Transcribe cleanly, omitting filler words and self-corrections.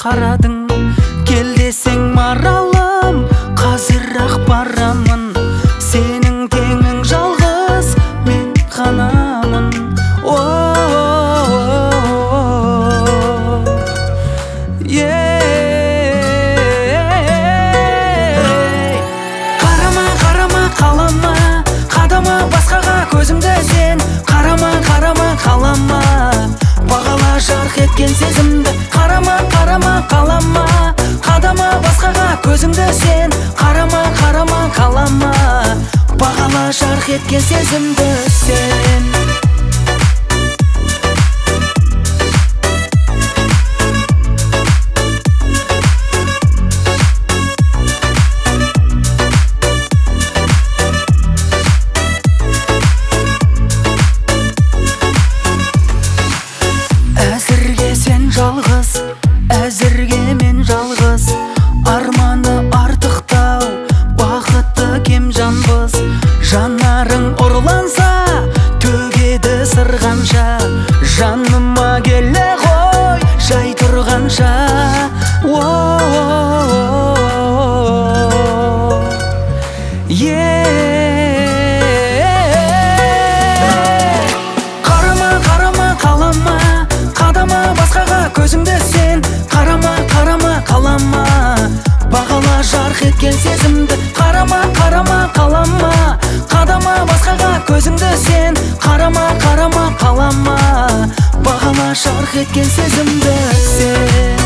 қарадың. Кел десең маралым, қазір-ақ барамын. Сенің теңің жалғыз мен ғанамын. Қарама, қарама, қалама, қадама басқаға көзіңді сен. Қарама, қарама, қалама, бағала жарқ еткен сезімді. Қарама, қарама, қалама, қадама басқаға көзіңді сен. Қарама, қарама, қалама, бағала жарқ еткен сезімді сен. Әзірге сен жалғыз, әзірге мен жалғыз. Арманы артықтау, бақытты кем жанбыз. Жанарың ұрланса, төгеді сырғанша. Жаныма келе ғой, жай тұрғанша. Қарама, қарама, қалама, қадама басқаға көзіңді сен. Қарама, қарама, қалама, бағала жарқ еткен сезімді. Қарама, қарама, қалама, қадама басқаға көзіңді сен. Қарама, қарама, қалама, бағала жарқ еткен сезімді сен.